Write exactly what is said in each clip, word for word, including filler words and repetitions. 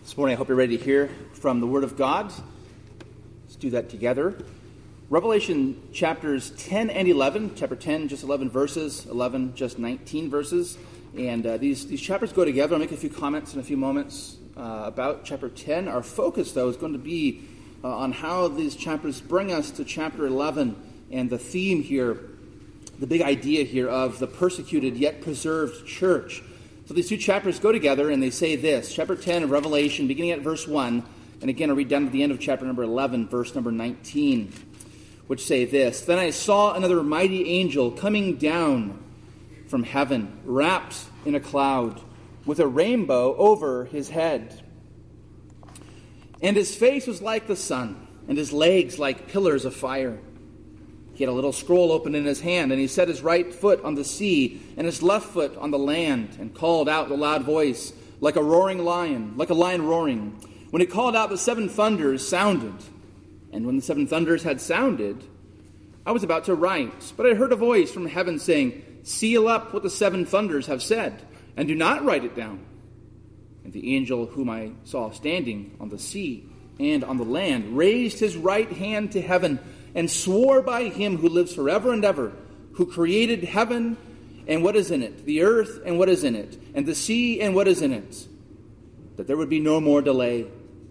This morning I hope you're ready to hear from the Word of God. Let's do that together. Revelation chapters ten and eleven. Chapter ten, just eleven verses. eleven, just nineteen verses. And uh, these, these chapters go together. I'll make a few comments in a few moments uh, about chapter ten. Our focus, though, is going to be uh, on how these chapters bring us to chapter eleven and the theme here, the big idea here of the persecuted yet preserved church. So these two chapters go together, and they say this. Chapter ten of Revelation, beginning at verse one, and again I'll read down to the end of chapter number eleven, verse number nineteen, which say this. Then I saw another mighty angel coming down from heaven, wrapped in a cloud, with a rainbow over his head. And his face was like the sun, and his legs like pillars of fire. He had a little scroll open in his hand, and he set his right foot on the sea and his left foot on the land, and called out with a loud voice, like a roaring lion, like a lion roaring. When he called out, the seven thunders sounded. And when the seven thunders had sounded, I was about to write, but I heard a voice from heaven saying, seal up what the seven thunders have said, and do not write it down. And the angel whom I saw standing on the sea and on the land raised his right hand to heaven, and swore by him who lives forever and ever, who created heaven and what is in it, the earth and what is in it, and the sea and what is in it, that there would be no more delay,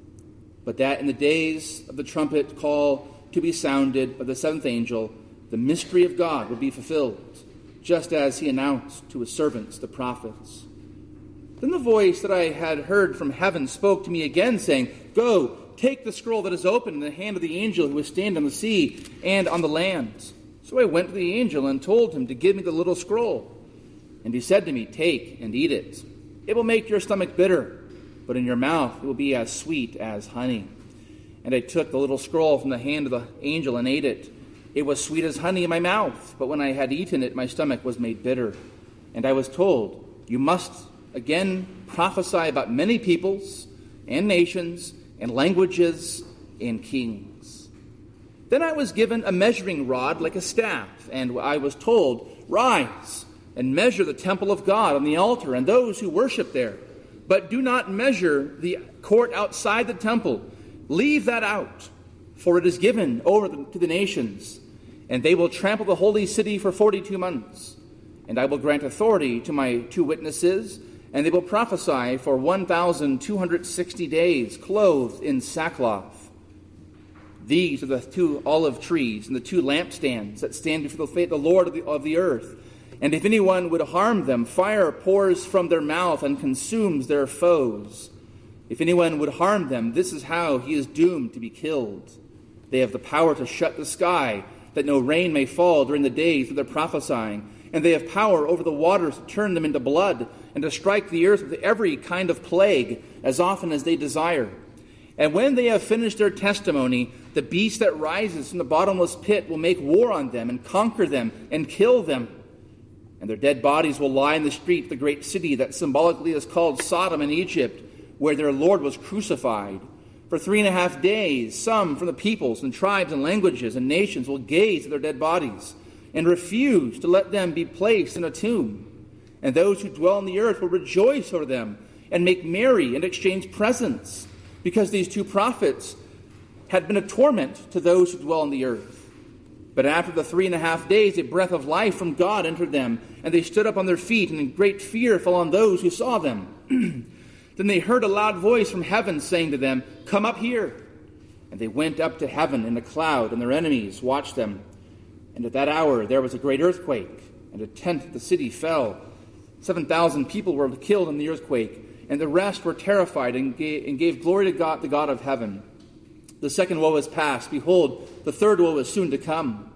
but that in the days of the trumpet call to be sounded of the seventh angel, the mystery of God would be fulfilled, just as he announced to his servants, the prophets. Then the voice that I had heard from heaven spoke to me again, saying, Go, take the scroll that is open in the hand of the angel who was standing on the sea and on the land. So I went to the angel and told him to give me the little scroll. And he said to me, Take and eat it. It will make your stomach bitter, but in your mouth it will be as sweet as honey. And I took the little scroll from the hand of the angel and ate it. It was sweet as honey in my mouth, but when I had eaten it, my stomach was made bitter. And I was told, You must again prophesy about many peoples and nations and languages and kings. Then I was given a measuring rod like a staff, and I was told, Rise and measure the temple of God and the altar and those who worship there. But do not measure the court outside the temple. Leave that out, for it is given over to the nations, and they will trample the holy city for forty-two months. And I will grant authority to my two witnesses, and they will prophesy for one thousand two hundred sixty days, clothed in sackcloth. These are the two olive trees and the two lampstands that stand before the, the Lord of the, of the earth. And if anyone would harm them, fire pours from their mouth and consumes their foes. If anyone would harm them, this is how he is doomed to be killed. They have the power to shut the sky, that no rain may fall during the days of their prophesying. And they have power over the waters to turn them into blood, and to strike the earth with every kind of plague, as often as they desire. And when they have finished their testimony, the beast that rises from the bottomless pit will make war on them, and conquer them, and kill them. And their dead bodies will lie in the street of the great city that symbolically is called Sodom in Egypt, where their Lord was crucified. For three and a half days, some from the peoples and tribes and languages and nations will gaze at their dead bodies, and refuse to let them be placed in a tomb. And those who dwell on the earth will rejoice over them, and make merry and exchange presents, because these two prophets had been a torment to those who dwell on the earth. But after the three and a half days, a breath of life from God entered them, and they stood up on their feet, and great fear fell on those who saw them. Then they heard a loud voice from heaven saying to them, Come up here. And they went up to heaven in a cloud, and their enemies watched them. And at that hour there was a great earthquake, and a tenth of the city fell. Seven thousand people were killed in the earthquake, and the rest were terrified and gave, and gave glory to God, the God of heaven. The second woe is past. Behold, the third woe is soon to come.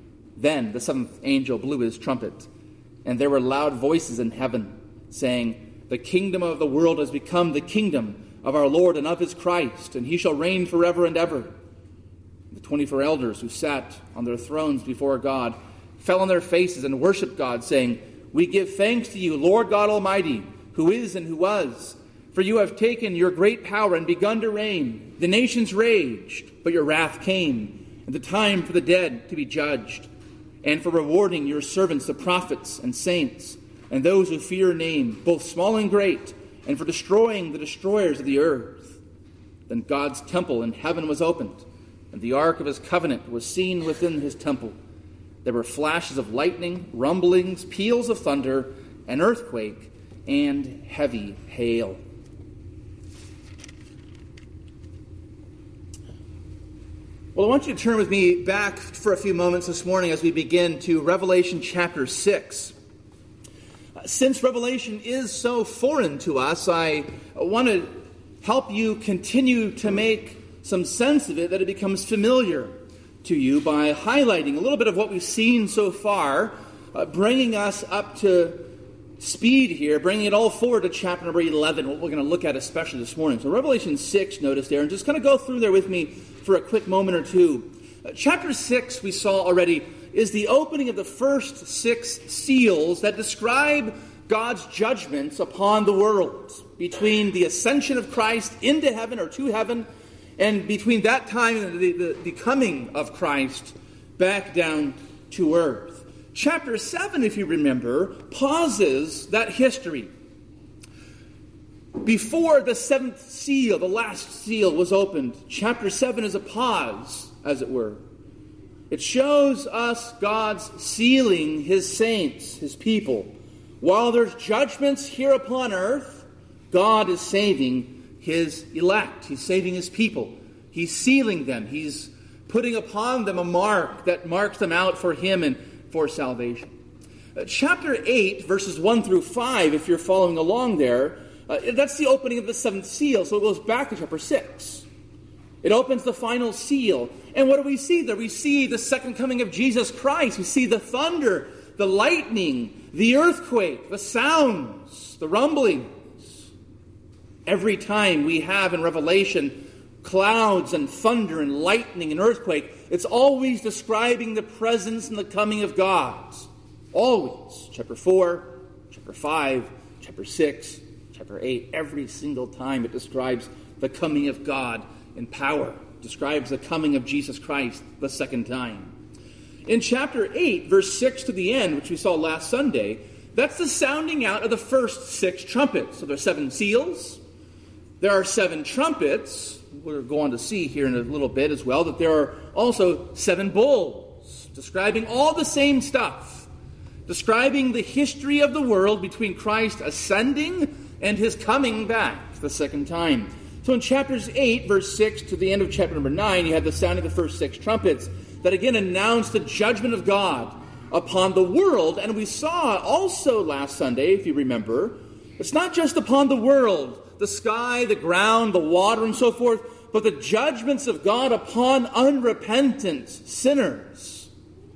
Then the seventh angel blew his trumpet, and there were loud voices in heaven, saying, The kingdom of the world has become the kingdom of our Lord and of his Christ, and he shall reign forever and ever. The twenty-four elders who sat on their thrones before God fell on their faces and worshipped God, saying, We give thanks to you, Lord God Almighty, who is and who was. For you have taken your great power and begun to reign. The nations raged, but your wrath came, and the time for the dead to be judged, and for rewarding your servants, the prophets and saints, and those who fear your name, both small and great, and for destroying the destroyers of the earth. Then God's temple in heaven was opened, and the ark of his covenant was seen within his temple. There were flashes of lightning, rumblings, peals of thunder, an earthquake, and heavy hail. Well, I want you to turn with me back for a few moments this morning as we begin to Revelation chapter six. Since Revelation is so foreign to us, I want to help you continue to make some sense of it, that it becomes familiar to you by highlighting a little bit of what we've seen so far, uh, bringing us up to speed here, bringing it all forward to chapter number eleven, what we're going to look at especially this morning. So Revelation six, notice there, and just kind of go through there with me for a quick moment or two. Uh, chapter six, we saw already, is the opening of the first six seals that describe God's judgments upon the world between the ascension of Christ into heaven or to heaven, and between that time and the, the, the coming of Christ back down to earth. Chapter seven, if you remember, pauses that history. Before the seventh seal, the last seal, was opened, chapter seven is a pause, as it were. It shows us God's sealing his saints, his people. While there's judgments here upon earth, God is saving his elect. He's saving his people. He's sealing them. He's putting upon them a mark that marks them out for him and for salvation. Uh, chapter eight, verses one through five, if you're following along there, uh, that's the opening of the seventh seal. So it goes back to chapter six. It opens the final seal. And what do we see there? We see the second coming of Jesus Christ. We see the thunder, the lightning, the earthquake, the sounds, the rumblings. Every time we have in Revelation clouds and thunder and lightning and earthquake, it's always describing the presence and the coming of God. Always. Chapter four, chapter five, chapter six, chapter eight. Every single time it describes the coming of God in power. It describes the coming of Jesus Christ the second time. In chapter eight, verse six to the end, which we saw last Sunday, that's the sounding out of the first six trumpets. So there are seven seals. There are seven trumpets. We're going to see here in a little bit as well that there are also seven bowls, describing all the same stuff, describing the history of the world between Christ ascending and his coming back the second time. So in chapters eight, verse six to the end of chapter number nine, you have the sound of the first six trumpets that again announce the judgment of God upon the world. And we saw also last Sunday, if you remember, it's not just upon the world, the sky, the ground, the water, and so forth, but the judgments of God upon unrepentant sinners.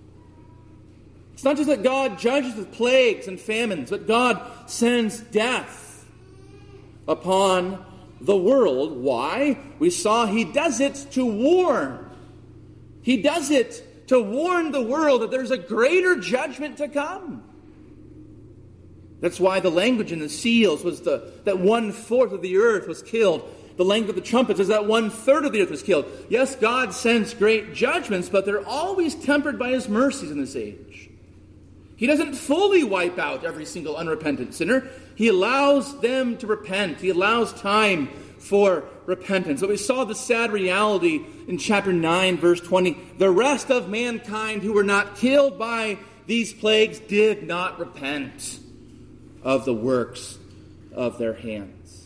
It's not just that God judges with plagues and famines, but God sends death upon the world. Why? We saw he does it to warn. He does it to warn the world that there's a greater judgment to come. That's why the language in the seals was the, that one-fourth of the earth was killed. The language of the trumpets is that one-third of the earth was killed. Yes, God sends great judgments, but they're always tempered by his mercies in this age. He doesn't fully wipe out every single unrepentant sinner. He allows them to repent. He allows time for repentance. So we saw the sad reality in chapter nine, verse twenty. The rest of mankind who were not killed by these plagues did not repent of the works of their hands.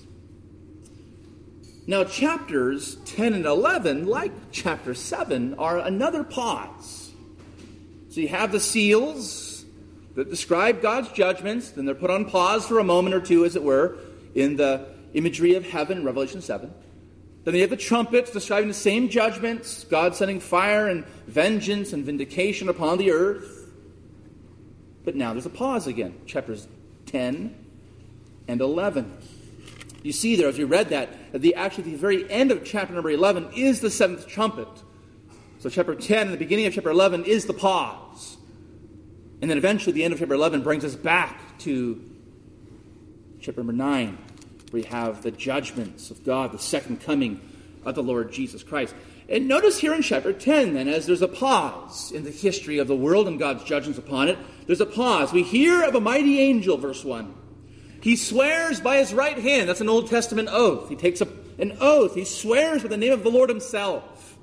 Now, chapters ten and eleven, like chapter seven, are another pause. So you have the seals that describe God's judgments, then they're put on pause for a moment or two, as it were, in the imagery of heaven, Revelation seven. Then you have the trumpets describing the same judgments, God sending fire and vengeance and vindication upon the earth. But now there's a pause again, chapters ten and eleven. You see there, as we read that, at the actually the very end of chapter number eleven is the seventh trumpet. So chapter ten and the beginning of chapter eleven is the pause. And then eventually the end of chapter eleven brings us back to chapter number nine, where we have the judgments of God, the second coming of the Lord Jesus Christ. And notice here in chapter ten, then, as there's a pause in the history of the world and God's judgments upon it, there's a pause. We hear of a mighty angel, verse one. He swears by his right hand. That's an Old Testament oath. He takes a, an oath. He swears by the name of the Lord himself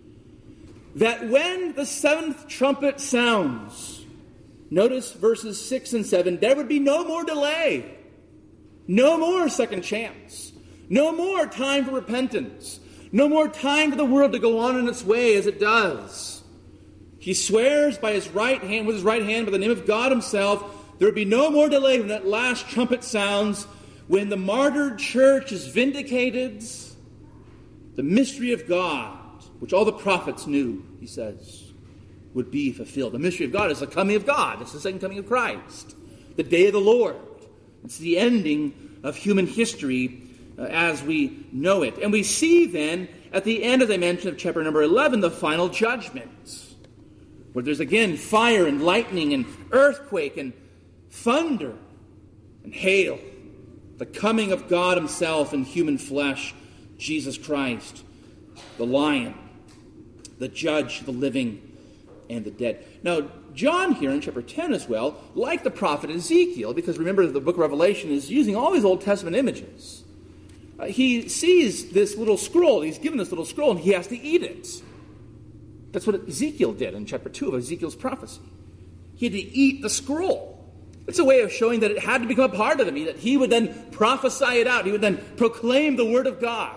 that when the seventh trumpet sounds, notice verses six and seven, there would be no more delay, no more second chance, no more time for repentance, no more time for the world to go on in its way as it does. He swears by his right hand, with his right hand, by the name of God himself, there would be no more delay when that last trumpet sounds, when the martyred church is vindicated, the mystery of God, which all the prophets knew, he says, would be fulfilled. The mystery of God is the coming of God. It's the second coming of Christ, the day of the Lord. It's the ending of human history uh, as we know it. And we see then, at the end, as I mentioned, of chapter number eleven, the final judgment, where there's again fire and lightning and earthquake and thunder and hail, the coming of God himself in human flesh, Jesus Christ, the lion, the judge of the living and the dead. Now, John here in chapter ten as well, like the prophet Ezekiel, because remember the book of Revelation is using all these Old Testament images. Uh, he sees this little scroll, he's given this little scroll, and he has to eat it. That's what Ezekiel did in chapter two of Ezekiel's prophecy. He had to eat the scroll. It's a way of showing that it had to become a part of him, that he would then prophesy it out. He would then proclaim the word of God.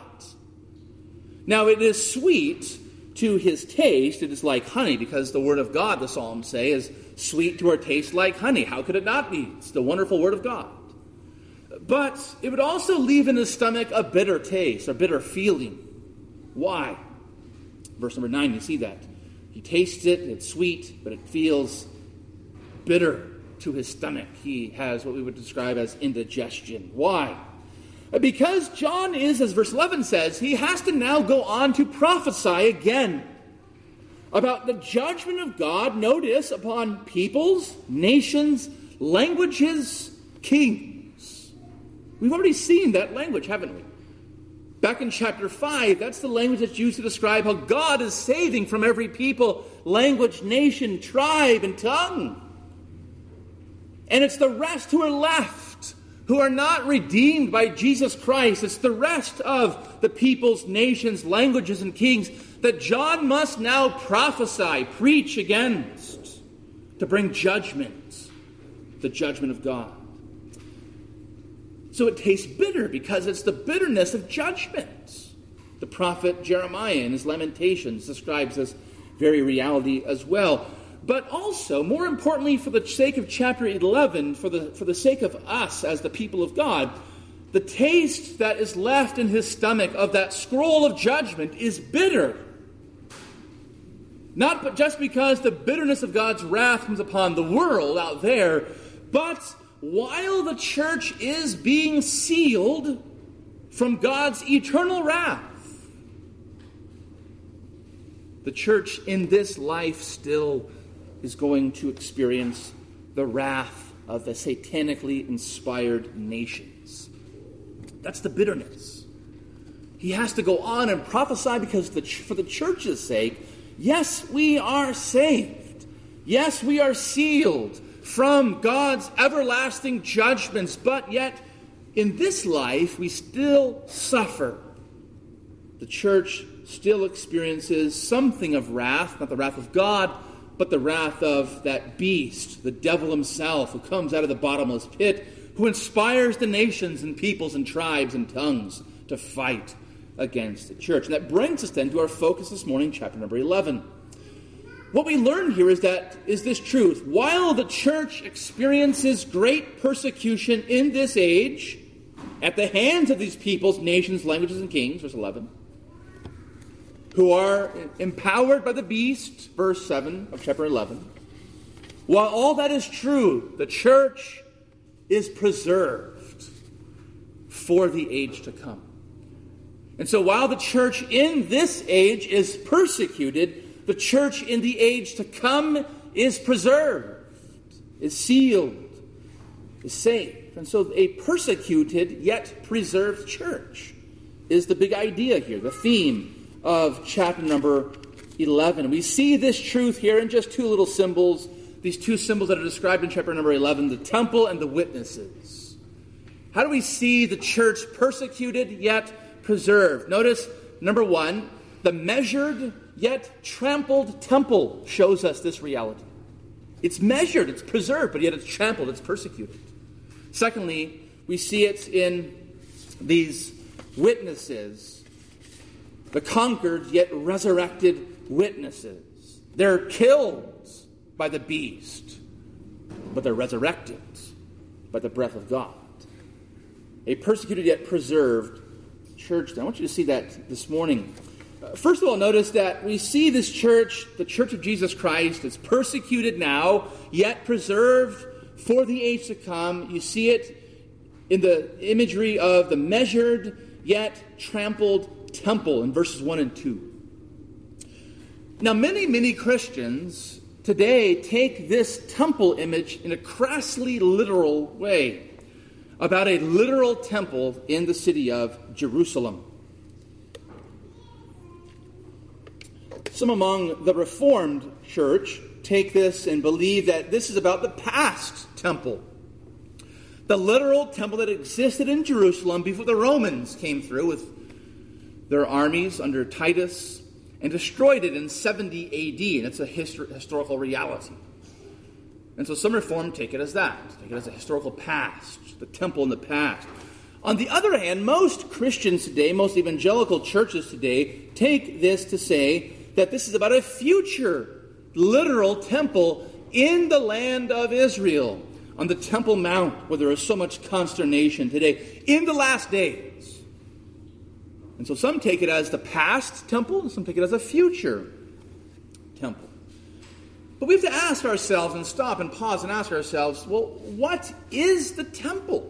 Now, it is sweet to his taste. It is like honey, because the word of God, the Psalms say, is sweet to our taste like honey. How could it not be? It's the wonderful word of God. But it would also leave in his stomach a bitter taste, a bitter feeling. Why? Verse number nine, you see that. He tastes it, it's sweet, but it feels bitter to his stomach. He has what we would describe as indigestion. Why? Because John is, as verse eleven says, he has to now go on to prophesy again about the judgment of God, notice, upon peoples, nations, languages, kings. We've already seen that language, haven't we? Back in chapter five, that's the language that's used to describe how God is saving from every people, language, nation, tribe, and tongue. And it's the rest who are left, who are not redeemed by Jesus Christ. It's the rest of the peoples, nations, languages, and kings that John must now prophesy, preach against, to bring judgment, the judgment of God. So it tastes bitter because it's the bitterness of judgment. The prophet Jeremiah in his Lamentations describes this very reality as well. But also, more importantly, for the sake of chapter eleven, for the, for the sake of us as the people of God, the taste that is left in his stomach of that scroll of judgment is bitter. Not but just because the bitterness of God's wrath comes upon the world out there, but while the church is being sealed from God's eternal wrath, the church in this life still is going to experience the wrath of the satanically inspired nations. That's the bitterness. He has to go on and prophesy because the, for the church's sake, yes, we are saved. Yes, we are sealed from God's everlasting judgments, but yet in this life we still suffer. The church still experiences something of wrath, not the wrath of God, but the wrath of that beast, the devil himself, who comes out of the bottomless pit, who inspires the nations and peoples and tribes and tongues to fight against the church. And that brings us then to our focus this morning, chapter number eleven. What we learn here is that is this truth. While the church experiences great persecution in this age, at the hands of these peoples, nations, languages, and kings, verse eleven, who are empowered by the beast, verse seven of chapter eleven. While all that is true, the church is preserved for the age to come. And so while the church in this age is persecuted, the church in the age to come is preserved, is sealed, is saved. And so a persecuted yet preserved church is the big idea here, the theme of chapter number eleven. We see this truth here in just two little symbols, these two symbols that are described in chapter number eleven, the temple and the witnesses. How do we see the church persecuted yet preserved? Notice, number one, the measured yet trampled temple shows us this reality. It's measured, it's preserved, but yet it's trampled, it's persecuted. Secondly, we see it in these witnesses, the conquered yet resurrected witnesses. They're killed by the beast, but they're resurrected by the breath of God. A persecuted yet preserved church. I want you to see that this morning. Uh, first of all, notice that we see this church, the Church of Jesus Christ, is persecuted now, yet preserved for the age to come. You see it in the imagery of the measured yet trampled temple in verses one and two. Now, many, many Christians today take this temple image in a crassly literal way about a literal temple in the city of Jerusalem. Some among the Reformed church take this and believe that this is about the past temple. The literal temple that existed in Jerusalem before the Romans came through with their armies under Titus and destroyed it in seventy A D, and it's a histor- historical reality. And so some Reformed take it as that, take it as a historical past, the temple in the past. On the other hand, most Christians today, most evangelical churches today, take this to say that this is about a future literal temple in the land of Israel, on the Temple Mount, where there is so much consternation today, in the last days. And so some take it as the past temple, and some take it as a future temple. But we have to ask ourselves and stop and pause and ask ourselves, well, what is the temple?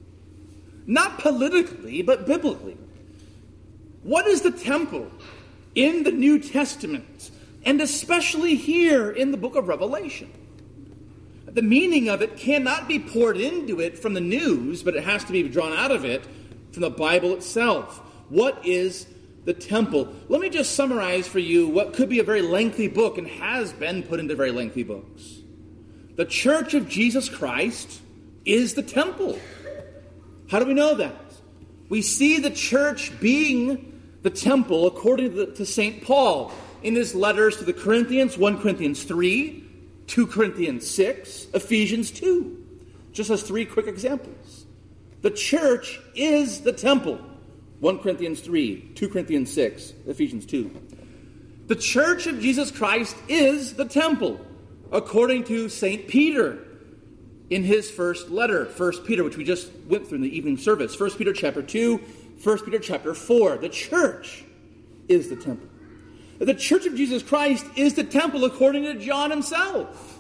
Not politically, but biblically. What is the temple in the New Testament, and especially here in the book of Revelation? The meaning of it cannot be poured into it from the news, but it has to be drawn out of it from the Bible itself. What is the temple? Let me just summarize for you what could be a very lengthy book and has been put into very lengthy books. The Church of Jesus Christ is the temple. How do we know that? We see the church being the temple according to, to Saint Paul in his letters to the Corinthians, First Corinthians three, Second Corinthians six, Ephesians two. Just as three quick examples. The church is the temple. First Corinthians three, Second Corinthians six, Ephesians two. The church of Jesus Christ is the temple, according to Saint Peter in his first letter, First Peter, which we just went through in the evening service. First Peter chapter two, First Peter chapter four. The church is the temple. The church of Jesus Christ is the temple according to John himself.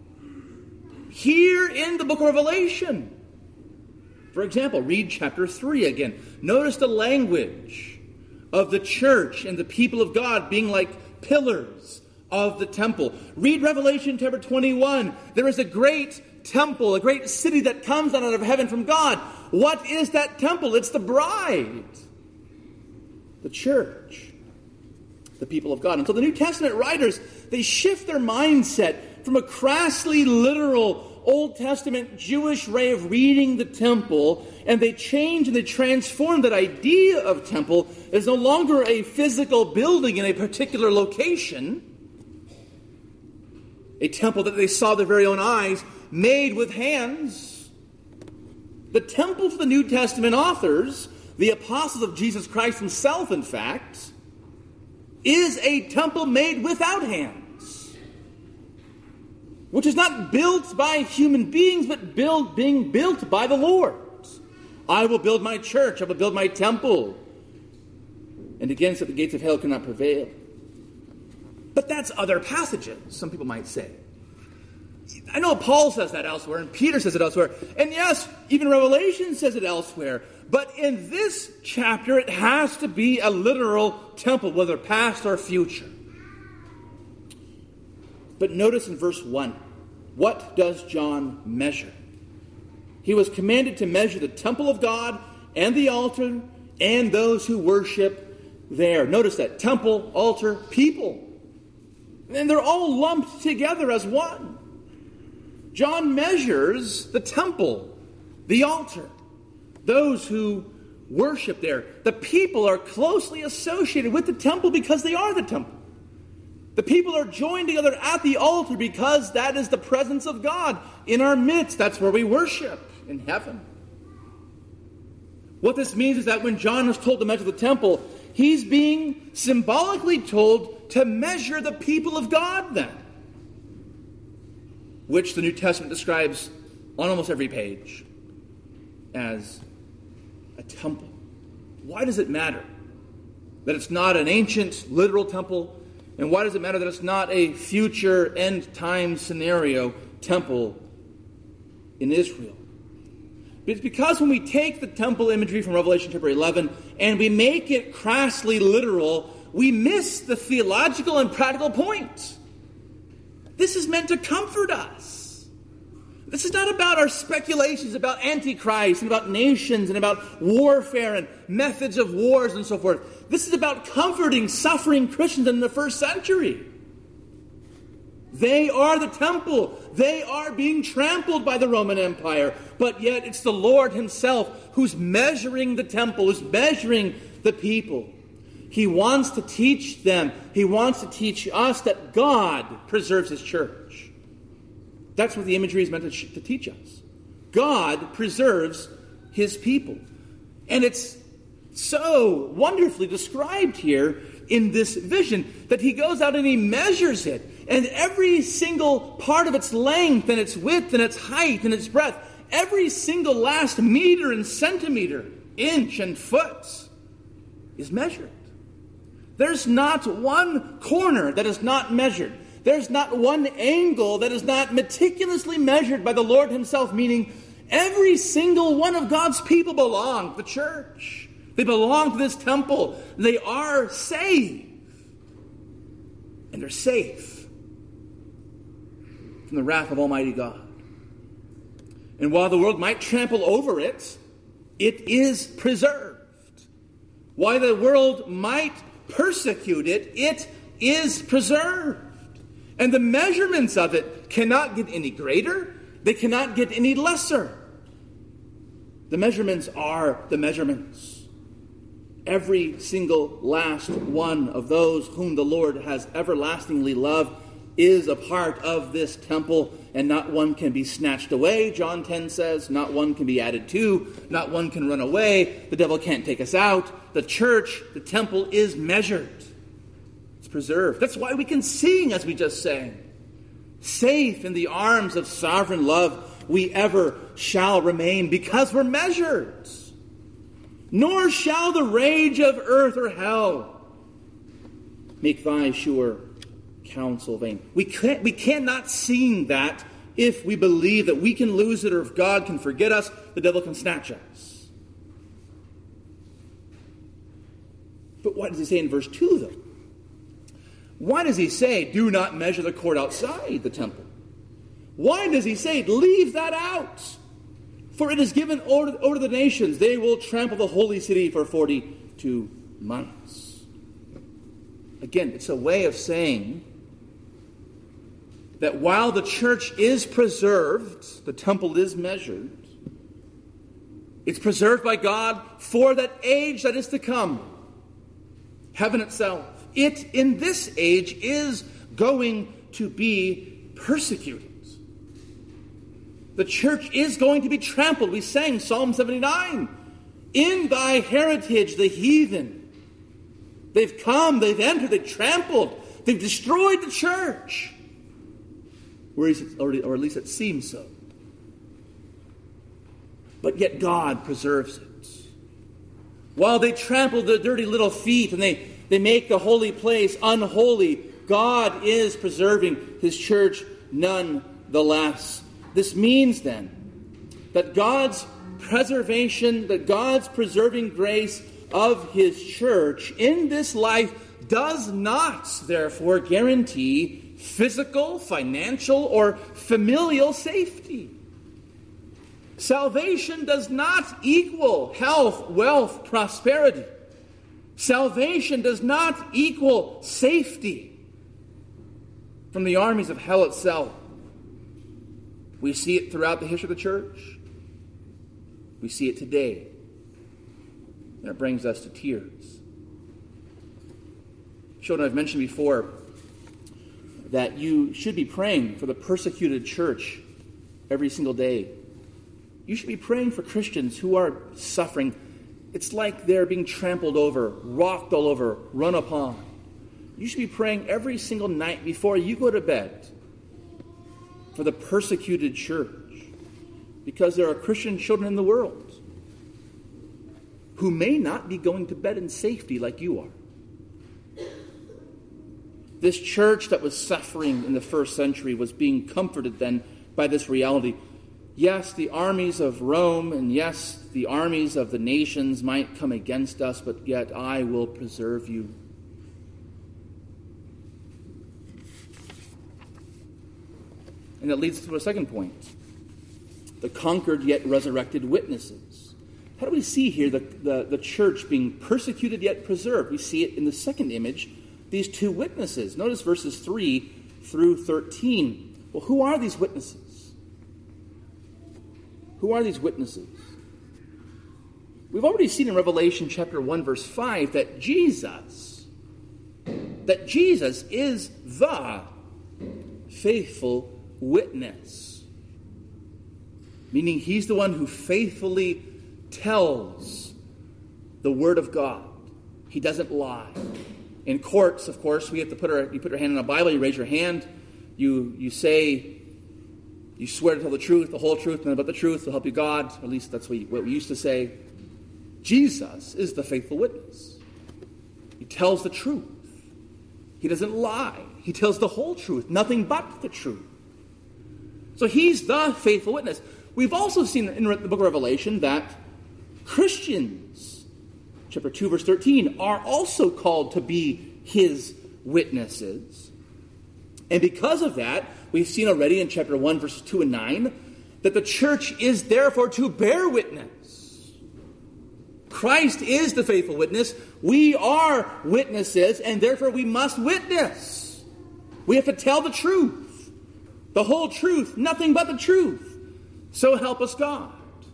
Here in the book of Revelation. For example, read chapter three again. Notice the language of the church and the people of God being like pillars of the temple. Read Revelation chapter twenty-one. There is a great temple, a great city that comes down out of heaven from God. What is that temple? It's the bride. The church. The people of God. And so the New Testament writers, they shift their mindset from a crassly literal Old Testament Jewish way of reading the temple, and they change and they transform that idea of temple as no longer a physical building in a particular location, a temple that they saw with their very own eyes, made with hands. The temple for the New Testament authors, the apostles of Jesus Christ himself, in fact, is a temple made without hands, which is not built by human beings, but built, being built by the Lord. I will build my church, I will build my temple, and against it the gates of hell cannot prevail. But that's other passages, some people might say. I know Paul says that elsewhere, and Peter says it elsewhere, and yes, even Revelation says it elsewhere. But in this chapter, it has to be a literal temple, whether past or future. But notice in verse one, what does John measure? He was commanded to measure the temple of God and the altar and those who worship there. Notice that, temple, altar, people. And they're all lumped together as one. John measures the temple, the altar, those who worship there. The people are closely associated with the temple because they are the temple. The people are joined together at the altar because that is the presence of God in our midst. That's where we worship, in heaven. What this means is that when John is told to measure the temple, he's being symbolically told to measure the people of God then, which the New Testament describes on almost every page as a temple. Why does it matter that it's not an ancient, literal temple? And why does it matter that it's not a future end-time scenario temple in Israel? It's because when we take the temple imagery from Revelation chapter eleven and we make it crassly literal, we miss the theological and practical point. This is meant to comfort us. This is not about our speculations about Antichrist and about nations and about warfare and methods of wars and so forth. This is about comforting suffering Christians in the first century. They are the temple. They are being trampled by the Roman Empire. But yet it's the Lord himself who's measuring the temple, who's measuring the people. He wants to teach them. He wants to teach us that God preserves his church. That's what the imagery is meant to, to teach us. God preserves his people. And it's so wonderfully described here in this vision that he goes out and he measures it. And every single part of its length and its width and its height and its breadth, every single last meter and centimeter, inch and foot is measured. There's not one corner that is not measured. There's not one angle that is not meticulously measured by the Lord himself, meaning every single one of God's people belong to the church. They belong to this temple. They are saved. And they're safe from the wrath of Almighty God. And while the world might trample over it, it is preserved. While the world might persecute it, it is preserved. And the measurements of it cannot get any greater. They cannot get any lesser. The measurements are the measurements. Every single last one of those whom the Lord has everlastingly loved is a part of this temple, and not one can be snatched away, John ten says. Not one can be added to. Not one can run away. The devil can't take us out. The church, the temple, is measured. It's preserved. That's why we can sing as we just sang. Safe in the arms of sovereign love we ever shall remain, because we're measured. Nor shall the rage of earth or hell make thy sure counsel vain. We can't, we cannot sing that if we believe that we can lose it, or if God can forget us, the devil can snatch us. But what does he say in verse two, though? Why does he say, do not measure the court outside the temple? Why does he say, leave that out? For it is given over, over to the nations. They will trample the holy city for forty-two months. Again, it's a way of saying that while the church is preserved, the temple is measured, it's preserved by God for that age that is to come. Heaven itself. It, in this age, is going to be persecuted. The church is going to be trampled. We sang Psalm seventy-nine. In thy heritage, the heathen. They've come, they've entered, they've trampled, they've destroyed the church. Or at least it seems so. But yet God preserves it. While they trample the dirty little feet and they, they make the holy place unholy, God is preserving his church nonetheless. This means then that God's preservation, that God's preserving grace of his church in this life does not, therefore, guarantee physical, financial, or familial safety. Salvation does not equal health, wealth, prosperity. Salvation does not equal safety from the armies of hell itself. We see it throughout the history of the church. We see it today. And it brings us to tears. Children, I've mentioned before that you should be praying for the persecuted church every single day. You should be praying for Christians who are suffering. It's like they're being trampled over, rocked all over, run upon. You should be praying every single night before you go to bed for the persecuted church, because there are Christian children in the world who may not be going to bed in safety like you are. This church that was suffering in the first century was being comforted then by this reality. Yes, the armies of Rome and yes, the armies of the nations might come against us, but yet I will preserve you. And that leads to a second point. The conquered yet resurrected witnesses. How do we see here the, the, the church being persecuted yet preserved? We see it in the second image, these two witnesses. Notice verses three through thirteen. Well, who are these witnesses? Who are these witnesses? We've already seen in Revelation chapter one, verse five, that Jesus, that Jesus is the faithful witness. Meaning he's the one who faithfully tells the word of God. He doesn't lie. In courts, of course, we have to put our, you put your hand on a Bible, you raise your hand, you you say, you swear to tell the truth, the whole truth, and about the truth, to help you God. At least that's what we, what we used to say. Jesus is the faithful witness. He tells the truth. He doesn't lie. He tells the whole truth, nothing but the truth. So he's the faithful witness. We've also seen in the book of Revelation that Christians, chapter two, verse thirteen, are also called to be his witnesses. And because of that, we've seen already in chapter one, verses two and nine, that the church is therefore to bear witness. Christ is the faithful witness. We are witnesses, and therefore we must witness. We have to tell the truth, the whole truth, nothing but the truth. So help us God.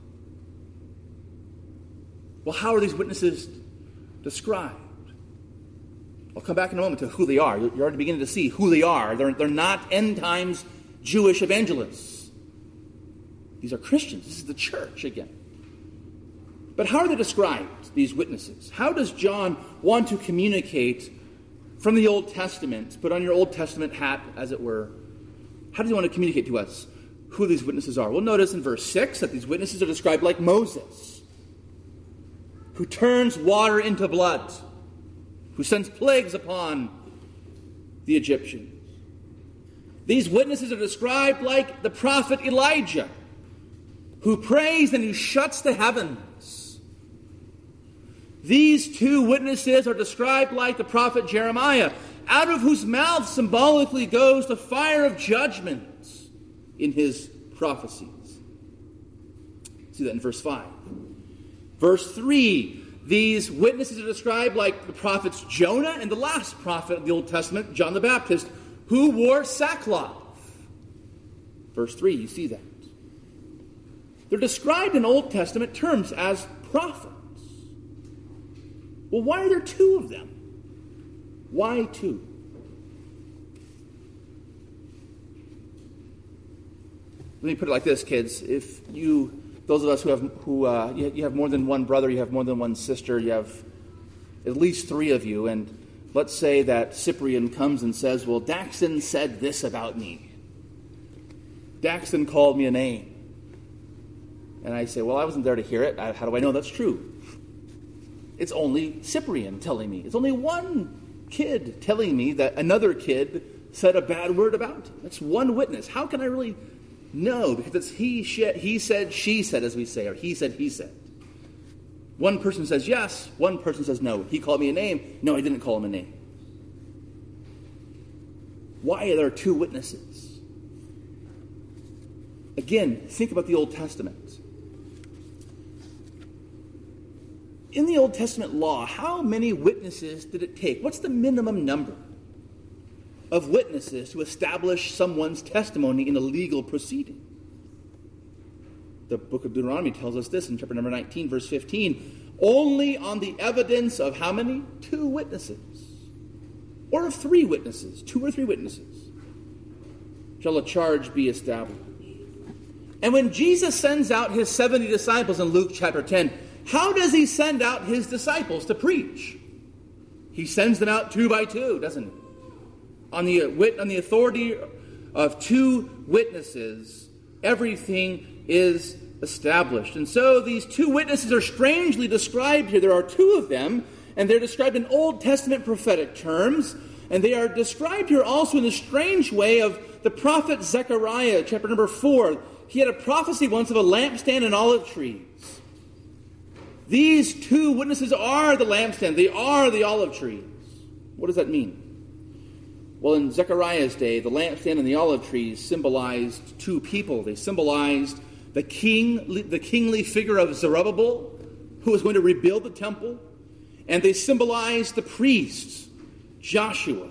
Well, how are these witnesses described? I'll come back in a moment to who they are. You're already beginning to see who they are. They're, they're not end times Jewish evangelists. These are Christians. This is the church again. But how are they described, these witnesses? How does John want to communicate from the Old Testament, put on your Old Testament hat, as it were? How does he want to communicate to us who these witnesses are? Well, notice in verse six that these witnesses are described like Moses, who turns water into blood, who sends plagues upon the Egyptians. These witnesses are described like the prophet Elijah, who prays and who shuts the heavens. These two witnesses are described like the prophet Jeremiah, out of whose mouth symbolically goes the fire of judgment in his prophecies. See that in verse five. Verse three, these witnesses are described like the prophets Jonah and the last prophet of the Old Testament, John the Baptist, who wore sackcloth. Verse three, you see that. They're described in Old Testament terms as prophets. Well, why are there two of them? Why two? Let me put it like this, kids. If you, those of us who have, who uh, you, you have more than one brother, you have more than one sister, you have at least three of you, and let's say that Cyprian comes and says, well, Daxton said this about me. Daxton called me a name. And I say, well, I wasn't there to hear it. How do I know that's true? It's only Cyprian telling me. It's only one kid telling me that another kid said a bad word about him. That's one witness. How can I really know? Because it's he, she, he said, she said, as we say, or he said, he said. One person says yes, one person says no. He called me a name. No, I didn't call him a name. Why are there two witnesses? Again, think about the Old Testament. In the Old Testament law, how many witnesses did it take? What's the minimum number of witnesses to establish someone's testimony in a legal proceeding? The book of Deuteronomy tells us this in chapter number nineteen, verse fifteen. Only on the evidence of how many? Two witnesses. Or of three witnesses. Two or three witnesses. Shall a charge be established. And when Jesus sends out his seventy disciples in Luke chapter ten, how does he send out his disciples to preach? He sends them out two by two, doesn't he? On the, on the authority of two witnesses, everything is established. And so these two witnesses are strangely described here. There are two of them, and they're described in Old Testament prophetic terms, and they are described here also in the strange way of the prophet Zechariah, chapter number four. He had a prophecy once of a lampstand and olive trees. These two witnesses are the lampstand. They are the olive trees. What does that mean? Well, in Zechariah's day, the lampstand and the olive trees symbolized two people. They symbolized the king, the kingly figure of Zerubbabel, who was going to rebuild the temple, and they symbolized the priests, Joshua,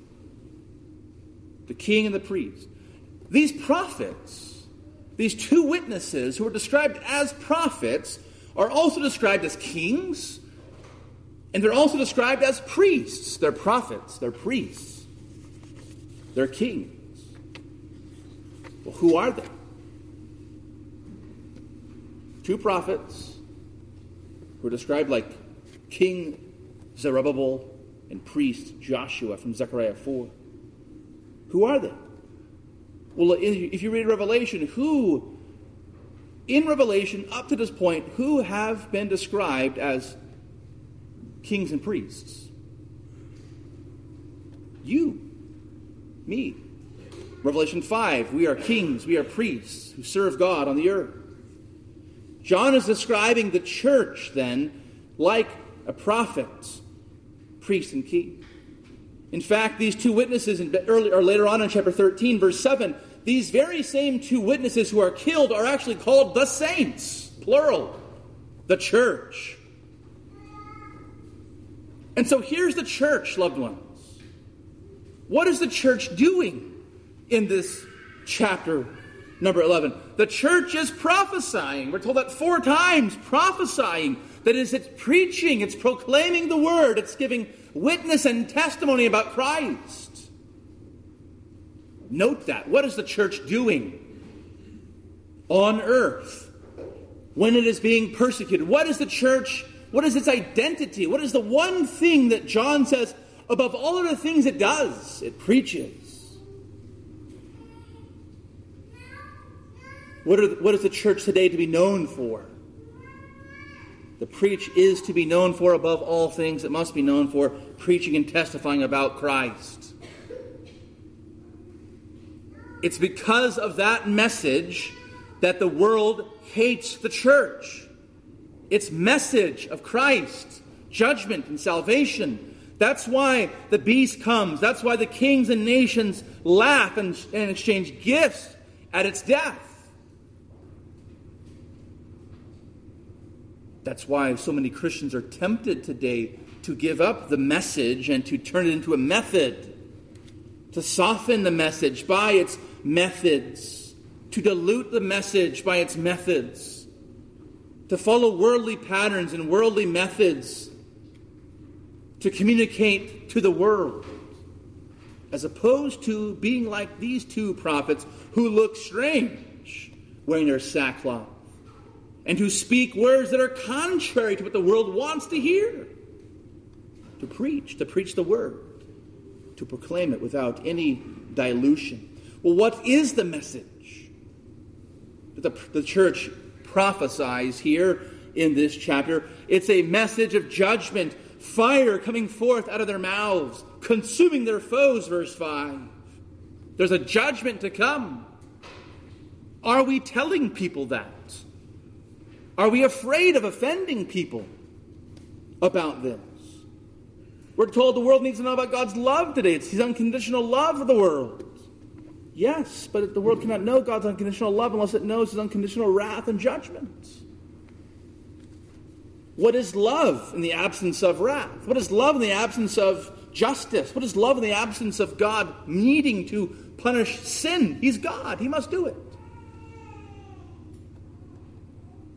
the king and the priest. These prophets, these two witnesses who are described as prophets, are also described as kings, and they're also described as priests. They're prophets, they're priests. They're kings. Well, who are they? Two prophets who are described like King Zerubbabel and priest Joshua from Zechariah four. Who are they? Well, if you read Revelation, who, in Revelation, up to this point, who have been described as kings and priests? You. Me. Revelation five, we are kings, we are priests who serve God on the earth. John is describing the church then like a prophet, priest, and king. In fact, these two witnesses, in early, or later on in chapter thirteen, verse seven, these very same two witnesses who are killed are actually called the saints, plural, the church. And so here's the church, loved ones. What is the church doing in this chapter number eleven? The church is prophesying. We're told that four times, prophesying. That is, it's preaching, it's proclaiming the word, it's giving witness and testimony about Christ. Note that. What is the church doing on earth when it is being persecuted? What is the church, what is its identity? What is the one thing that John says, above all other things it does? It preaches. What, are the, what is the church today to be known for? The preach is to be known for, above all things, it must be known for preaching and testifying about Christ. It's because of that message that the world hates the church. Its message of Christ, judgment and salvation. That's why the beast comes. That's why the kings and nations laugh and, and exchange gifts at its death. That's why so many Christians are tempted today to give up the message and to turn it into a method, to soften the message by its methods, to dilute the message by its methods, to follow worldly patterns and worldly methods, to communicate to the world, as opposed to being like these two prophets who look strange wearing their sackcloth, and who speak words that are contrary to what the world wants to hear. To preach, to preach the word, to proclaim it without any dilution. Well, what is the message that the, the church prophesies here in this chapter? It's a message of judgment, fire coming forth out of their mouths, consuming their foes, verse five. There's a judgment to come. Are we telling people that? Are we afraid of offending people about this? We're told the world needs to know about God's love today. It's His unconditional love for the world. Yes, but the world cannot know God's unconditional love unless it knows His unconditional wrath and judgment. What is love in the absence of wrath? What is love in the absence of justice? What is love in the absence of God needing to punish sin? He's God. He must do it.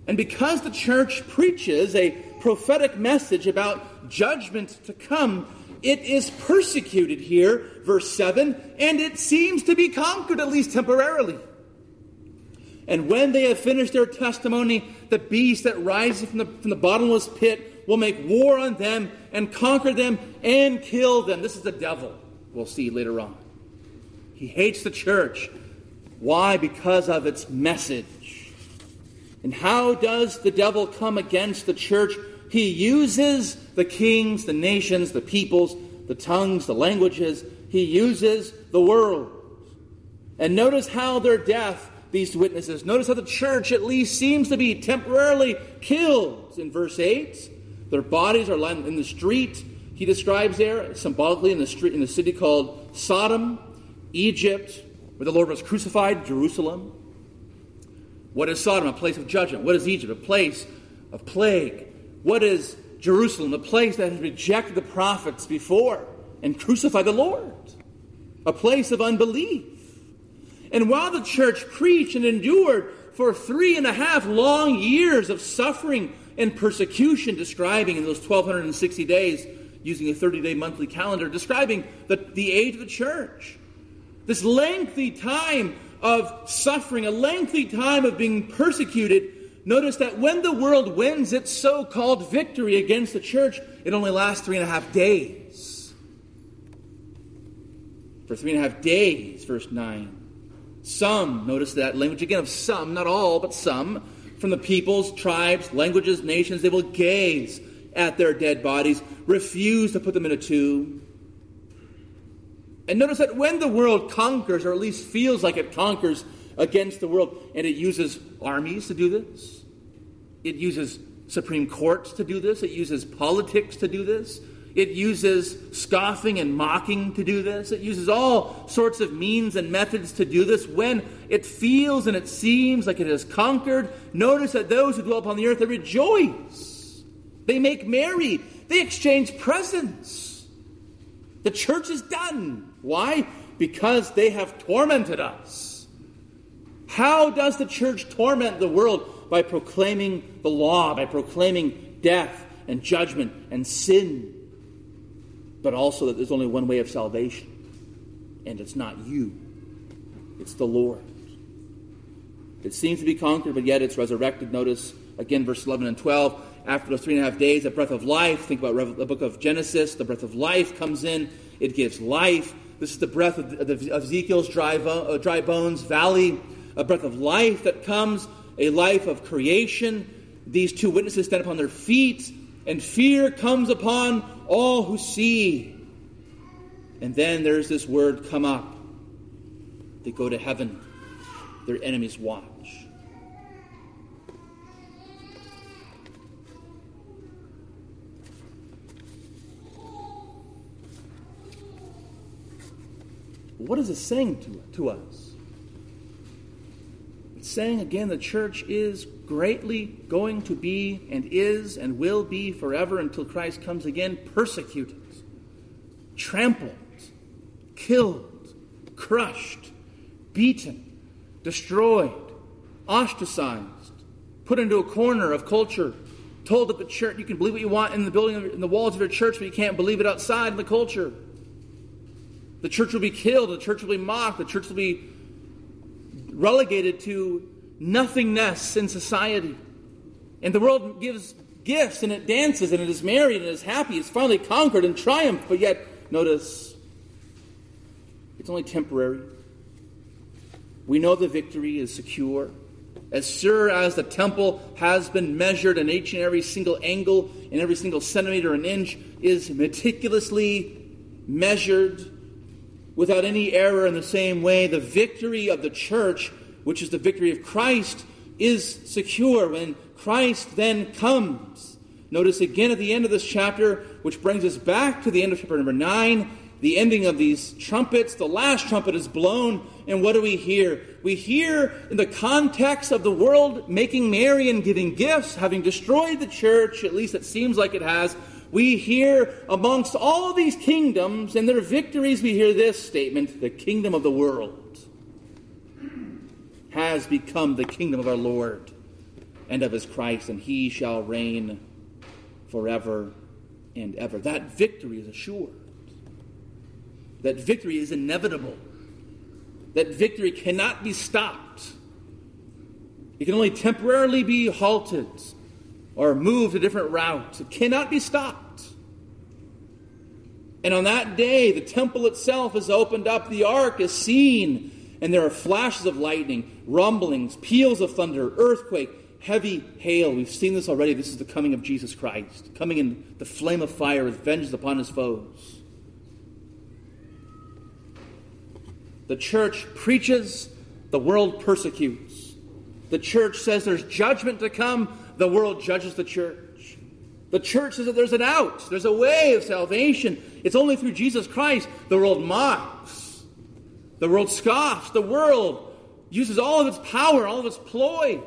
And because the church preaches a prophetic message about judgment to come, it is persecuted here, verse seven, and it seems to be conquered, at least temporarily. And when they have finished their testimony, the beast that rises from the, from the bottomless pit will make war on them and conquer them and kill them. This is the devil, we'll see later on. He hates the church. Why? Because of its message. And how does the devil come against the church? He uses the kings, the nations, the peoples, the tongues, the languages. He uses the world. And notice how their death, these witnesses, notice how the church at least seems to be temporarily killed. In verse eight, their bodies are lying in the street. He describes there, symbolically, in the street, in the city called Sodom, Egypt, where the Lord was crucified, Jerusalem. What is Sodom? A place of judgment. What is Egypt? A place of plague. What is Jerusalem? A place that has rejected the prophets before and crucified the Lord. A place of unbelief. And while the church preached and endured for three and a half long years of suffering and persecution, describing in those twelve sixty days, using a thirty-day monthly calendar, describing the, the age of the church. This lengthy time of suffering, a lengthy time of being persecuted. Notice that when the world wins its so-called victory against the church, it only lasts three and a half days. For three and a half days, verse nine. Some, notice that language again of some, not all, but some, from the peoples, tribes, languages, nations, they will gaze at their dead bodies, refuse to put them in a tomb. And notice that when the world conquers, or at least feels like it conquers against the world, and it uses armies to do this, it uses Supreme Courts to do this, it uses politics to do this, it uses scoffing and mocking to do this, it uses all sorts of means and methods to do this. When it feels and it seems like it has conquered, notice that those who dwell upon the earth, they rejoice. They make merry. They exchange presents. The church is done. Why? Because they have tormented us. How does the church torment the world? By proclaiming the law, by proclaiming death and judgment and sin. But also that there's only one way of salvation. And it's not you. It's the Lord. It seems to be conquered, but yet it's resurrected. Notice again verse eleven and twelve. After those three and a half days, the breath of life. Think about the book of Genesis. The breath of life comes in. It gives life. This is the breath of Ezekiel's dry, uh, dry bones valley. A breath of life that comes. A life of creation. These two witnesses stand upon their feet. And fear comes upon all who see. And then there's this word, come up. They go to heaven. Their enemies watch. What is it saying to, to us? It's saying again the church is greatly going to be and is and will be forever until Christ comes again, persecuted, trampled, killed, crushed, beaten, destroyed, ostracized, put into a corner of culture, told that the church, you can believe what you want in the building, in the walls of your church, but you can't believe it outside in the culture. The church will be killed. The church will be mocked. The church will be relegated to nothingness in society. And the world gives gifts and it dances and it is merry and it is happy. It's finally conquered and triumphed. But yet, notice, it's only temporary. We know the victory is secure. As sure as the temple has been measured and each and every single angle and every single centimeter and inch is meticulously measured without any error, in the same way, the victory of the church, which is the victory of Christ, is secure when Christ then comes. Notice again at the end of this chapter, which brings us back to the end of chapter number nine, the ending of these trumpets. The last trumpet is blown, and what do we hear? We hear in the context of the world making merry and giving gifts, having destroyed the church, at least it seems like it has, we hear amongst all these kingdoms and their victories, we hear this statement: the kingdom of the world has become the kingdom of our Lord and of his Christ, and he shall reign forever and ever. That victory is assured. That victory is inevitable. That victory cannot be stopped. It can only temporarily be halted or moved a different route. It cannot be stopped. And on that day, the temple itself is opened up, the ark is seen, and there are flashes of lightning, rumblings, peals of thunder, earthquake, heavy hail. We've seen this already. This is the coming of Jesus Christ, coming in the flame of fire with vengeance upon his foes. The church preaches, the world persecutes. The church says there's judgment to come, the world judges the church. The church says that there's an out, there's a way of salvation. It's only through Jesus Christ. The world mocks. The world scoffs. The world uses all of its power, all of its ploys.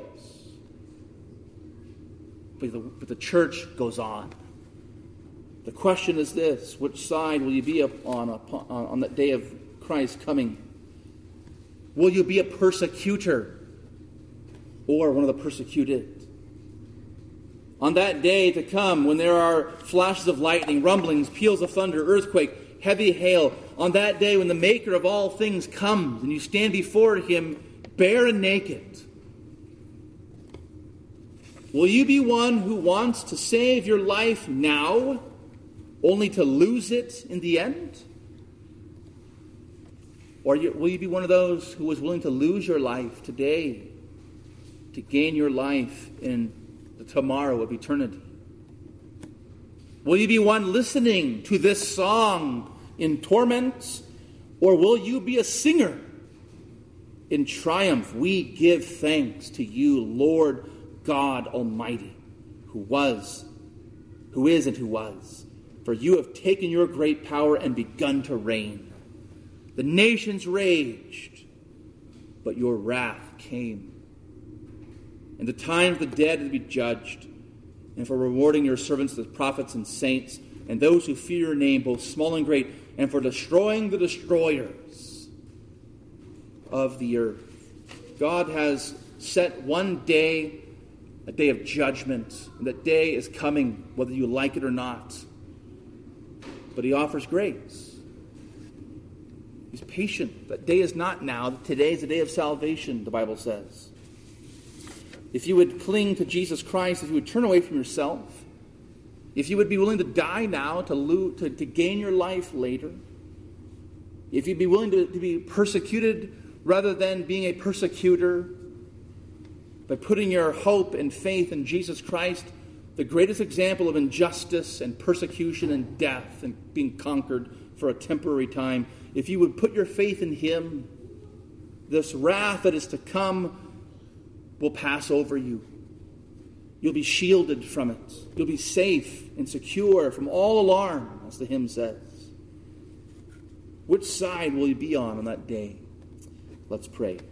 But the, but the church goes on. The question is this: which side will you be on, on, on that day of Christ coming? Will you be a persecutor or one of the persecuted? On that day to come, when there are flashes of lightning, rumblings, peals of thunder, earthquake, heavy hail, on that day when the Maker of all things comes and you stand before him bare and naked, will you be one who wants to save your life now, only to lose it in the end? Or will you be one of those who is willing to lose your life today to gain your life in the tomorrow of eternity? Will you be one listening to this song in torment? Or will you be a singer in triumph? We give thanks to you, Lord God Almighty, who was, who is, and who was. For you have taken your great power and begun to reign. The nations raged, but your wrath came. And the time of the dead to be judged, and for rewarding your servants, the prophets and saints, and those who fear your name, both small and great, and for destroying the destroyers of the earth. God has set one day, a day of judgment, and that day is coming, whether you like it or not. But he offers grace. He's patient. That day is not now. Today is the day of salvation, the Bible says. If you would cling to Jesus Christ, if you would turn away from yourself, if you would be willing to die now to, lo- to, to gain your life later, if you'd be willing to, to be persecuted rather than being a persecutor, by putting your hope and faith in Jesus Christ, the greatest example of injustice and persecution and death and being conquered for a temporary time, if you would put your faith in him, this wrath that is to come will pass over you. You'll be shielded from it. You'll be safe and secure from all alarm, as the hymn says. Which side will you be on on that day? Let's pray.